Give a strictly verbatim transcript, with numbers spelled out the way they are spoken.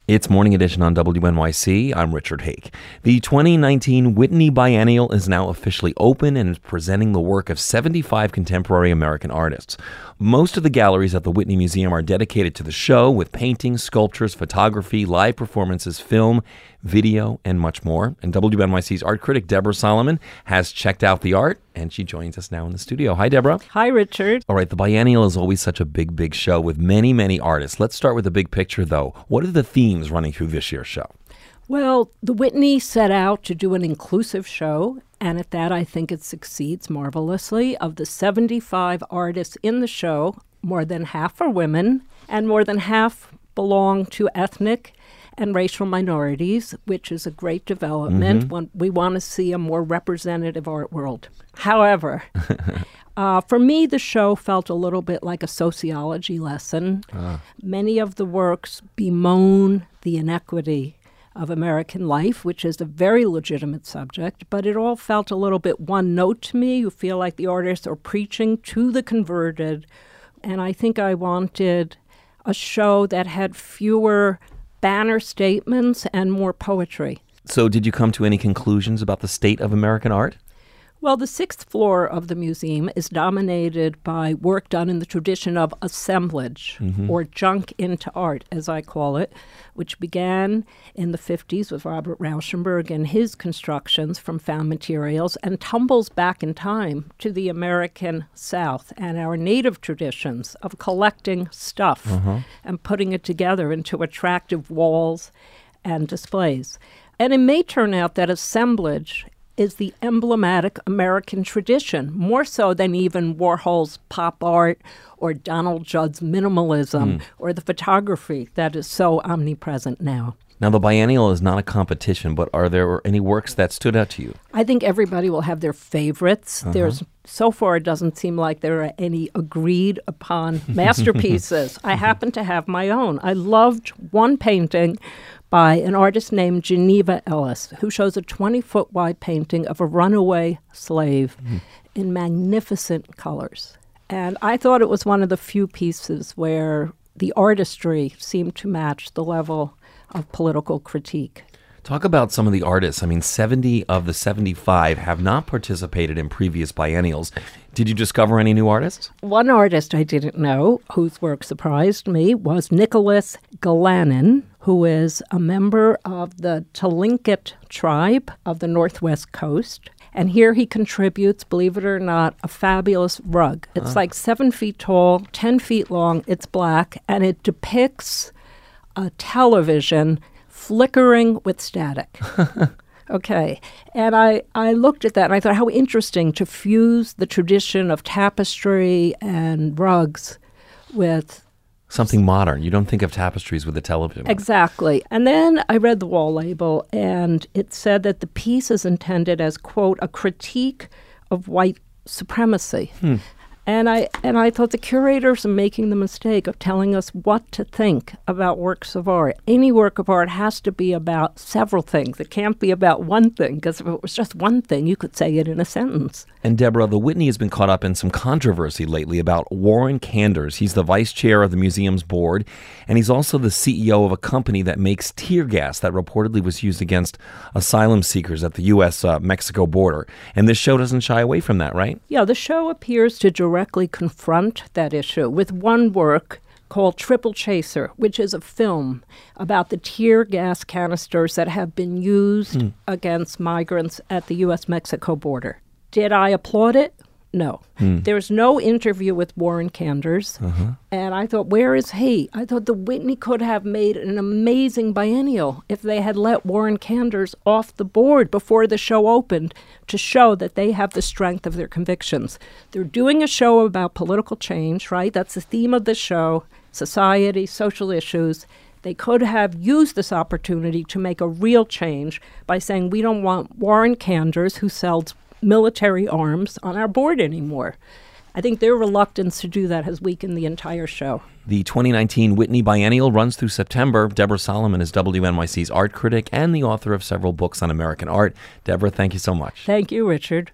It's Morning Edition on W N Y C. I'm Richard Hake. The twenty nineteen Whitney Biennial is now officially open and is presenting the work of seventy-five contemporary American artists. Most of the galleries at the Whitney Museum are dedicated to the show, with paintings, sculptures, photography, live performances, film, video, and much more. And W N Y C's art critic Deborah Solomon has checked out the art, and she joins us now in the studio. Hi, Deborah. Hi, Richard. All right, the Biennial is always such a big, big show with many, many artists. Let's start with the big picture, though. What are the themes running through this year's show? Well, the Whitney set out to do an inclusive show, and at that I think it succeeds marvelously. Of the seventy-five artists in the show, more than half are women, and more than half belong to ethnic and racial minorities, which is a great development mm-hmm. when we want to see a more representative art world. However, uh, for me, the show felt a little bit like a sociology lesson. Uh. Many of the works bemoan the inequity of American life, which is a very legitimate subject, but it all felt a little bit one note to me. You feel like the artists are preaching to the converted, and I think I wanted a show that had fewer banner statements and more poetry. So did you come to any conclusions about the state of American art? Well, the sixth floor of the museum is dominated by work done in the tradition of assemblage, mm-hmm. or junk into art, as I call it, which began in the fifties with Robert Rauschenberg and his constructions from found materials, and tumbles back in time to the American South and our native traditions of collecting stuff uh-huh. and putting it together into attractive walls and displays. And it may turn out that assemblage is the emblematic American tradition, more so than even Warhol's pop art or Donald Judd's minimalism mm. or the photography that is so omnipresent now. Now, the Biennial is not a competition, but are there any works that stood out to you? I think everybody will have their favorites. Uh-huh. There's so far, it doesn't seem like there are any agreed upon masterpieces. I happen to have my own. I loved one painting by an artist named Geneva Ellis, who shows a twenty-foot wide painting of a runaway slave mm. in magnificent colors. And I thought it was one of the few pieces where the artistry seemed to match the level of political critique. Talk about some of the artists. I mean, seventy of the seventy-five have not participated in previous biennials. Did you discover any new artists? One artist I didn't know, whose work surprised me, was Nicholas Galanin, who is a member of the Tlingit tribe of the Northwest Coast. And here he contributes, believe it or not, a fabulous rug. It's ah. like seven feet tall, ten feet long, it's black, and it depicts a television flickering with static. Okay. And I, I looked at that and I thought, how interesting to fuse the tradition of tapestry and rugs with something modern. You don't think of tapestries with a television. Exactly. And then I read the wall label, and it said that the piece is intended as, quote, a critique of white supremacy. Hmm. And I and I thought the curators are making the mistake of telling us what to think about works of art. Any work of art has to be about several things. It can't be about one thing, because if it was just one thing, you could say it in a sentence. And Deborah, the Whitney has been caught up in some controversy lately about Warren Kanders. He's the vice chair of the museum's board, and he's also the C E O of a company that makes tear gas that reportedly was used against asylum seekers at the U S Mexico border. And this show doesn't shy away from that, right? Yeah, the show appears to directly confront that issue with one work called Triple Chaser, which is a film about the tear gas canisters that have been used mm. against migrants at the U S Mexico border. Did I applaud it? No. Mm. There's no interview with Warren Kanders. Uh-huh. And I thought, where is he? I thought the Whitney could have made an amazing biennial if they had let Warren Kanders off the board before the show opened to show that they have the strength of their convictions. They're doing a show about political change, right? That's the theme of the show, society, social issues. They could have used this opportunity to make a real change by saying, we don't want Warren Kanders, who sells military arms, on our board anymore. I think their reluctance to do that has weakened the entire show. The twenty nineteen Whitney Biennial runs through September. Deborah Solomon is W N Y C's art critic and the author of several books on American art. Deborah, thank you so much. Thank you, Richard.